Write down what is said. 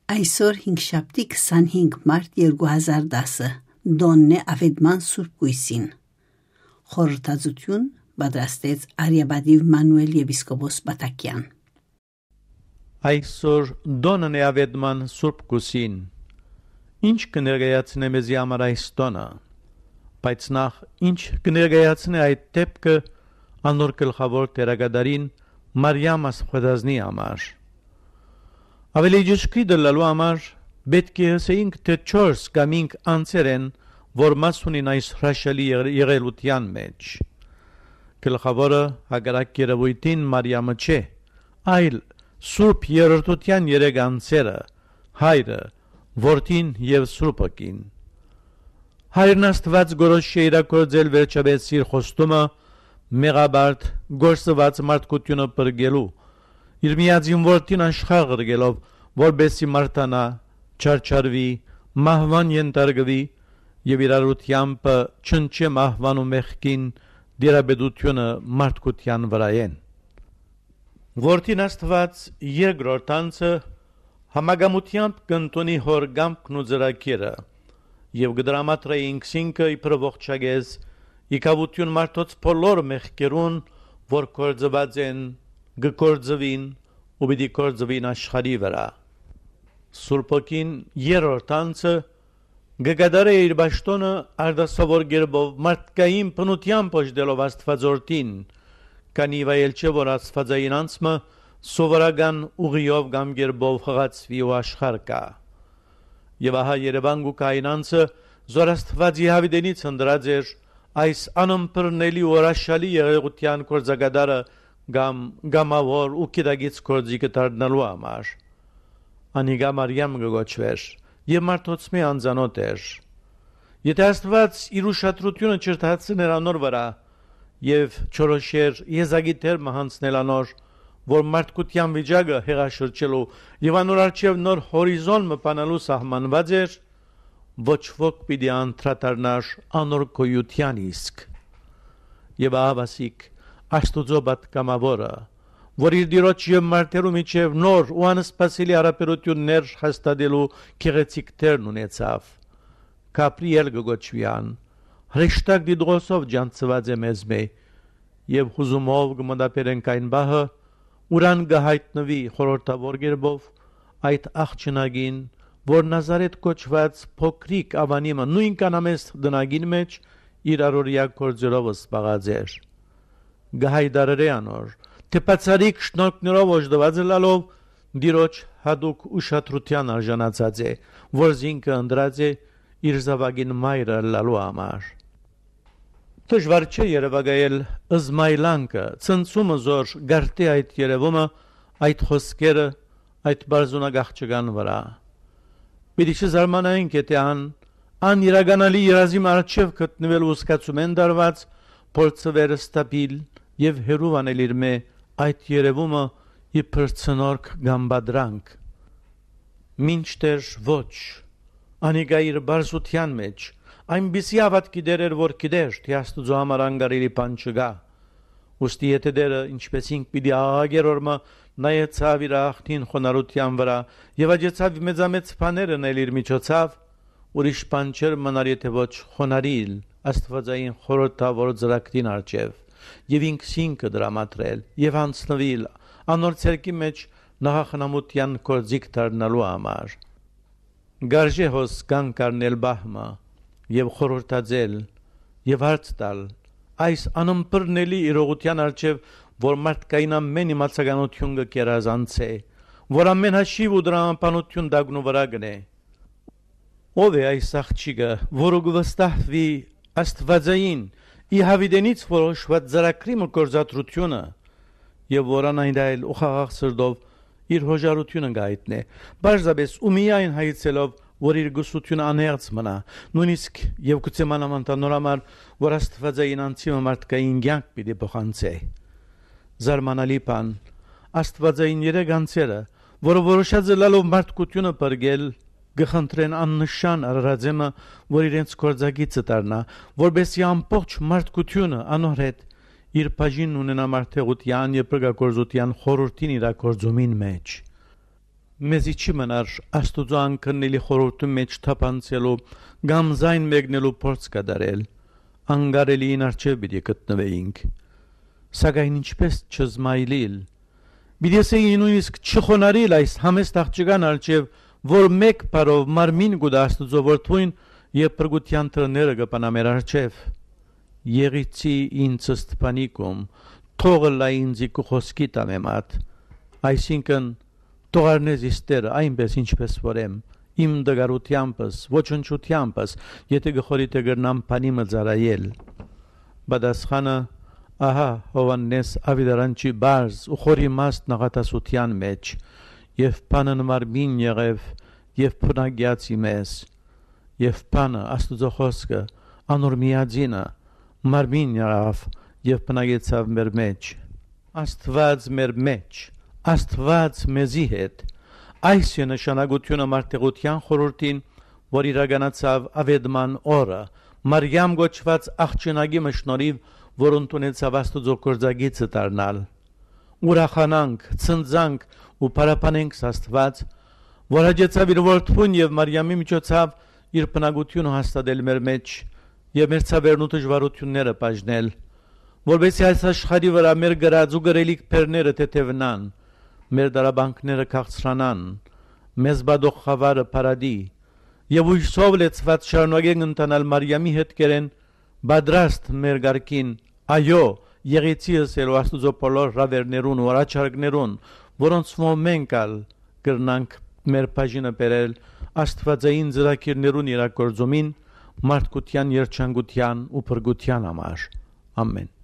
Այսօր 5-շաբթի 25 մարտ 2010 Դոննե Ավետման Սուրբ Գույսին խորհրդածություն պատրաստեց Արիաբադիվ Մանուել եպիսկոպոս Բատակյան Այսօր Դոննե Ավետման Սուրբ Գույսին Ինչ կներկայացնե մեզի համար այս տոնը բայց նախ ինչ կներկայացնե այդ դեպքը անոր գլխավոր տերագադարին Մարիամ Աստվածածնի համար Ավելի ճշգրիտ լալու համար պետք է ասենք թե 4 կամ 5 անձեր են, որ մաս ունին այս հրաշալի եղելության մեջ։ Գլխավորը հակառակ երևույթին Մարիամը չէ, այլ Սուրբ Երրորդության 3 անձերը, Հայրը, Որդին եւ Սուրբակին։ Հայրն Աստված գորոշ է իրագործել վերջապես իր խոստումը մեղաբարդ գործված մարդկությունը բրգելու իր միածին որդին աշխարհ ղրգելով, որբեսի մարդանա, չարչարվի, մահվան ենթարկվի և իրարությամբ չնչե մահվան ու մեղքին դիրաբեդությունը մարդկության վրայեն։ Որդին Աստված երկրորդ անձը համագամությամբ կընդունի հոր գամքն ու ծրագիրը և կդրամատրե ինքսինքը իբր ողջագեզ իկավություն մարդոց բոլոր մեղքերուն, որ գործված են գկործվին ու պիտի գործվին աշխարհի վրա։ Սուրբակին երրորդ անձը կգադարե իր պաշտոնը արտասովոր կերպով մարդկային բնությամբ օժտելով Աստվածորդին, քանի վայել չէ որ Աստվածային անձը սովորական ուղիով կամ կերպով խղացվի ու աշխարհ կա։ Եվ ահա Երևան գուկային անձը զոր Աստվածի հավիտենից ընդրած էր այս անըմբռնելի ու հրաշալի եղեղության գործակատարը կամ գամավոր ու կիտագից գործիքը դառնալու համար անիգա Մարիամ կոչվեր եւ մարդոցմի անձանոտ էր եթե Աստված իր ուշադրությունը չրթացներ անոր վրա եւ չորոշեր եզակի թերմը հանցնել անոր որ մարդկության վիճակը հեղաշրջելու եւ անոր արչեւ նոր հորիզոն մպանալու սահմանված էր ոչ ոք պիտի անդրադառնար անոր գոյության իսկ եւ ահավասիկ Աստուծո պատգամավորը, որ իր դիրոջ և մարդերու միջև նոր ու անսպասելի հարաբերություններ հաստատելու գեղեցիկ դերն ունեցավ։ Գաբրիել կոչվիան, հրեշտակ դիդրոսով ջանցված է մեզ մե, և հուզումով կմտաբերենք այն բահը, ուրան կհայտնվի խորհրդավոր կերպով այդ աղջնակին, որ Նազարեթ կոչված փոքրիկ ավանիմը նույնքան ամեստ դնագին մեջ իր առօրյա գործերով զբաղած էր։ Գահայդարերը անոր, թե բացառիկ շնորհքներով օժտված լալով դիրոջ հատուկ ուշադրության արժանացած է, որ զինքը ընդրած է իր զավակին մայրը լալու համար։ Դժվար չէ երևակայել ըզմայլանքը, ցնցումը զոր գարտի այդ երևումը, այդ խոսքերը, այդ բարձունագաղճկան վրա։ Պիտի չզարմանայինք, եթե անիրականալի երազիմ առջև գտնվելու զգացում են դարված, փորձվերը ստաբիլ և հերու անել իր մե այդ երևումը իբր ցնորք կամ բադրանք։ Մինչդեռ ոչ, անիգա իր բարձության մեջ, այնպիսի հավատքի դեր էր, որ գիտեր, թե Աստուծո համար անկարելի բան չկա։ Ուստի եթե դերը, ինչպես ինք պիտի աղաղեր օրմը, նայեցավ իր աղջին խոնարհության վրա և աջեցավ մեծամեծ բաներ անել իր միջոցով, ուրիշ բան չէր մնար, եթե ոչ խոնարհիլ Աստվածային խորհրդավոր ծրագրին առջև և ինքսինքը դրամատրել և անցնվել անոր ցերկի մեջ նախախնամության գործիք դառնալու համար։ Գարժե հոս կանգ առնել բահմը և խորհրդածել և հարց տալ այս անըմբռնելի իրողության առջև, որ մարդկային ամեն իմացականություն կկերազանցե, որ ամեն հաշիվ ու դրամապանություն դագնու վրա գնե։ Ով է այս աղջիկը, որը կվստահվի Աստվածային ի հավիտենից որոշված ծրագրի գործադրությունը և որան այն այլ ու խաղաղ սրտով իր հոժարությունը գայտնե, բարձրապես ու միայն հայցելով, որ իր գուսությունը անհերձ մնա, նույնիսկ և գուցե մանավանդ անոր համար, որ Աստվածային անձիմը մարդկային կյանք պիտի փոխանցե։ Զարմանալի բան, Աստվածային 3 անձերը, որը որոշած լալով մարդկությունը բրգել, կխնդրեն աննշան Արարածեմը, որ իրենց գործակիցը դառնա, որբեսի ամբողջ մարդկությունը անոր հետ իր բաժին ունենա մարդեղության և բրգագործության խորհրդին իրագործումին մեջ։ մեզի չի մնար Աստուծո անքննելի խորհուրդի մեջ թափանցելու կամ զայն մեկնելու փորձ կատարել, անգարելիին առջև պիտի գտնվեինք, սակայն ինչպես չզմայլիլ, պիտի ասեի նույնիսկ չխոնարհիլ այս համեստ աղջկան առջև, որ մեկ բառով մարմին գուտա Աստուծո որդուն եւ բրգության թռները կպանա մեր առջև, եղիցի ինձ ստպանիկում, թողը լա ինձի կխոսքի տամեմատ, այսինքն թողարնեզ իստերը այնպես ինչպես որեմ, իմ դգարությանպս, ոչնչությանպս, եթե գխորիթե գրնամ պանիմը ծարայել, բադասխանը ահա Հովաննես Ավիդարանչի բարձ ու խորի մաստ նախատասության մեջ եւ բանը մարմին եղև եւ փնագյացի մեզ եւ բանը Աստուծո խոսքը անոր միածինը մարմին եղավ եւ փնագեցավ մեր մեջ Աստված մեր մեջ Աստված մեզի հետ այս է նշանակությունը մարդեղության խորհրդին որ իրականացավ Ավեդման օրը Մարիամ գոչված աղջնակի մշնորհիվ որ ընդունեցավ Աստուծո գործագիծը դառնալ ուրախանանք, ցնծանք ու պարապանենք Աստված, որ հաջեցավ իր որդուն եւ Մարիամի միջոցով իր բնակությունը հաստատել մեր մեջ եւ մեր ցավերն ու դժվարությունները բաժնել, որովհետեւ այս աշխարհի վրա մեր գրած ու գրելիք բերները թեթևնան, մեր դարաբանքները քաղցրանան, մեզ բադող խավարը параդի եւ ույսով լեցված շարունակենք ընտանալ Մարիամի հետ կերեն բադրաստ մեր գարկին Այո, եղեցիս էլ Աստուծո բոլոր ռավերներուն ու առաջարկներուն, որոնց մենք ալ կրնանք մեր բաժինը բերել Աստվածային ծրագիրներուն իրագործումին մարդկության երջանկության ու փրկության համար։ Ամեն։